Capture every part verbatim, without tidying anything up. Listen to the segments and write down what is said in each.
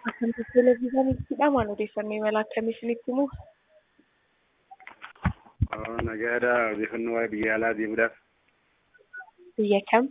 Akkamitti televezyiiniidha maal odeeffannoo imala akkamii isinitti himu? Nagaadha odeeffannoo waa'ee biyya alaa deemuudhaaf Biyya kam?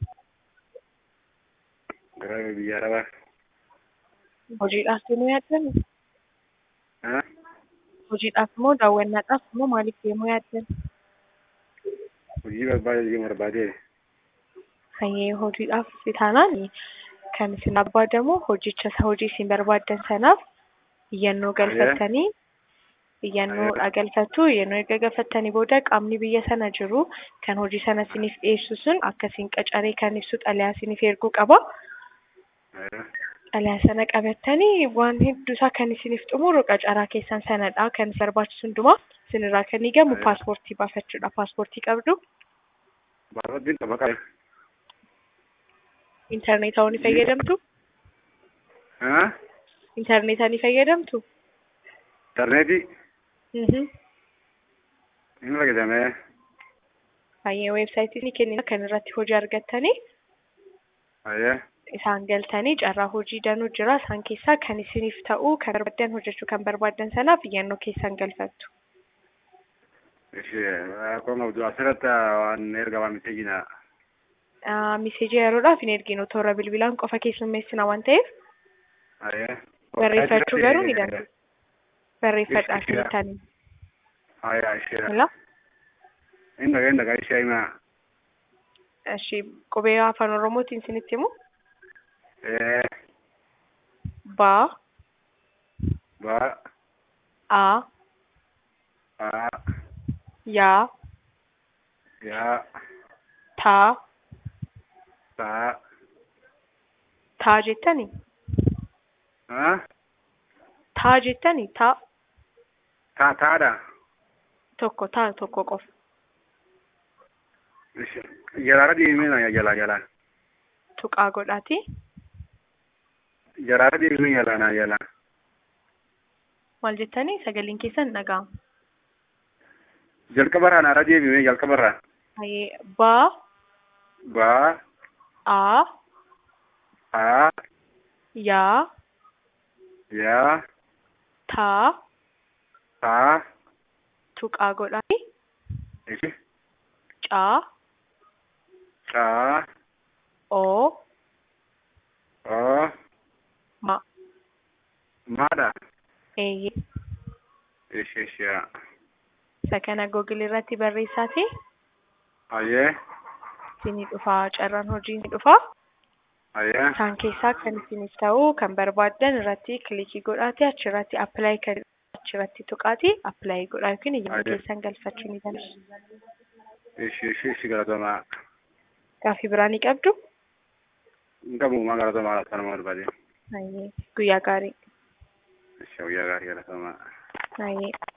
gara biyya arabaa. Hojiidhaaf deemuu yaaddan? Ah, Hojiidhaaf moo daawwannaadhaaf moo maaliif deemuu yaaddan? hojii barbaade deemuu barbaade. Hayyee hojiidhaaf taanaan kan isin barbaadamu hojicha hojii isin barbaaddan sanaaf iyyannoo galfattanii iyyannoodha galfattu. Iyyannoo erga galfattanii booda qaamni biyya sana jiru kan hojii sana isiniif dhiyeessu sun akkasiin qacaree kan ibsu xalayaa isiniif erguu qaba. Xalayaa sana qabattanii waan hedduu isaa kan isiniif xumuru qacaraa keessan sanadha. Kan isin barbaachisu hundumaa isinirraa kan eegamu paaspoortii baafachuudha. Paaspoortii qabdu? Baarratti qaba qaba. Intarneetaa ni fayyadamtu? Ah, Intarneetaa ni fayyadamtu? interneetii Mhm. hin fayyadame. Hayyee weebsaayitii ni kennina kan irratti hojii argattanii Ayyee. isaan galtanii carraa hojii danuu jira. Isaan keessaa kan isiniif ta'u kan barbaadan hojjechuu kan barbaadan sanaaf iyyannoo keessan galfattu. Ishee akkuma qabdu asirratti waan erga waan miteejina. Ah, Miseejii yeroodhaaf hin erginu toora bilbilaan qofa keessummeessina waan ta'eef Ayyee. barreeffachuu garuu ni dandeessu. Barreeffadhaa filatanii. Ayyee ishee. Mala? Inni dhagaa inni dhagaa ishee himaa. Ishee qubee afaan Oromootiin isinitti himu? Eh, Ba, ba, A, a, Ya, ya, Ta, ta, Ta jettanii? ah, Ta jettanii? Ta ta, taadha. tokko ta tokko qofa. Ishee. Jalaala deemee jala jala. Tuqaa godhaati. Jalaala deemee jala na jala. Maal jettanii? Sagaleen keessan dhaga'ama. Jalqabarraa naara deemee jalqabarraa. Hayyee Ba, Ba, A, a, Ya, ya, Ta, ta, tuqaa godhaati. ishee. Ca, Ca, O, o, Ma. maadha. Eeyyee. Ishee ishee. Isa kana Google irratti barreessaati. Ayyee. Isinii dhufaa carraan hojii ni dhufaa. Ayyee. Isaan keessaa kan isiniif ta'u kan barbaaddan irratti kilikii godhaati achirratti apply kan achirratti tuqaati apply godhaa yookiin iyyannoo keessan galfachuu ni dandeessu. Ishee ishee ishee galatamaa. Gaaffii biraa ni qabdu? Hin qabu maa galatamaa kanuma barbaade. Hayyee guyyaa gaarii. Ishee guyyaa gaarii galatamaa. Hayyee.